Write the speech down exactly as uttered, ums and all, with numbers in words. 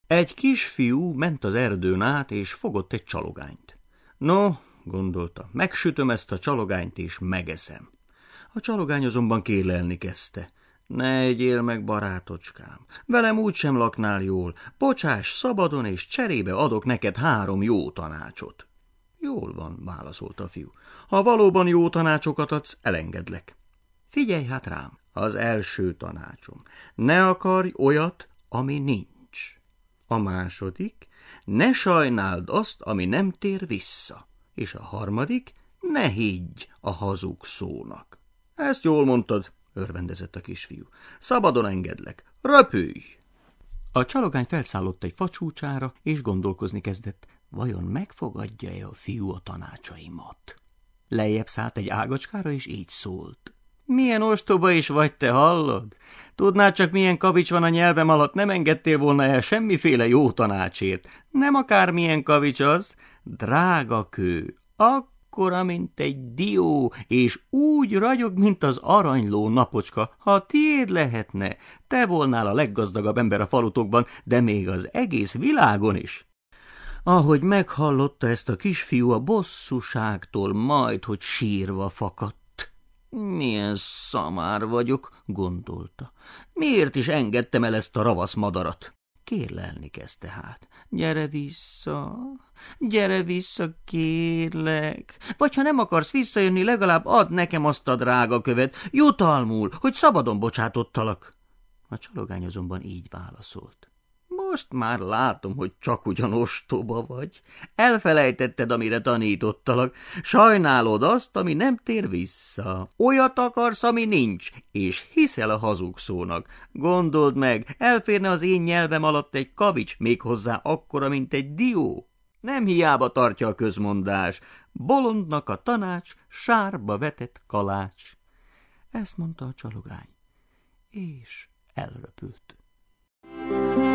Egy kisfiú ment az erdőn át, és fogott egy csalogányt. No, gondolta, megsütöm ezt a csalogányt, és megeszem. A csalogány azonban kérlelni kezdte. Ne egyél meg, barátocskám, velem úgysem laknál jól, bocsáss szabadon, és cserébe adok neked három jó tanácsot. Jól van, válaszolta a fiú. Ha valóban jó tanácsokat adsz, elengedlek. Figyelj hát rám, az első tanácsom. Ne akarj olyat, ami nincs. A második, ne sajnáld azt, ami nem tér vissza. És a harmadik, ne higgy a hazug szónak. Ezt jól mondtad, örvendezett a kisfiú. Szabadon engedlek, röpülj! A csalogány felszállott egy facsúcsára, és gondolkozni kezdett, vajon megfogadja-e a fiú a tanácsaimat. Lejjebb szállt egy ágacskára, és így szólt. Milyen ostoba is vagy, te hallod? Tudnád csak, milyen kavics van a nyelvem alatt, nem engedtél volna el semmiféle jó tanácsért. Nem akármilyen kavics az, drága kő, akkora, mint egy dió, és úgy ragyog, mint az aranyló napocska. Ha tiéd lehetne, te volnál a leggazdagabb ember a falutokban, de még az egész világon is. Ahogy meghallotta ezt a kisfiú, a bosszúságtól majd, hogy sírva fakadt. Milyen szamár vagyok, gondolta. Miért is engedtem el ezt a ravasz madarat? Kérlelni kezdte hát. Gyere vissza, gyere vissza, kérlek. Vagy ha nem akarsz visszajönni, legalább add nekem azt a drága követ, jutalmul, hogy szabadon bocsátottalak. A csalogány azonban így válaszolt. Most már látom, hogy csak ugyan ostoba vagy. Elfelejtetted, amire tanítottalak. Sajnálod azt, ami nem tér vissza. Olyat akarsz, ami nincs, és hiszel a hazugszónak. Gondold meg, elférne az én nyelvem alatt egy kavics, méghozzá akkora, mint egy dió. Nem hiába tartja a közmondás. Bolondnak a tanács, sárba vetett kalács. Ezt mondta a csalogány, és elröpült.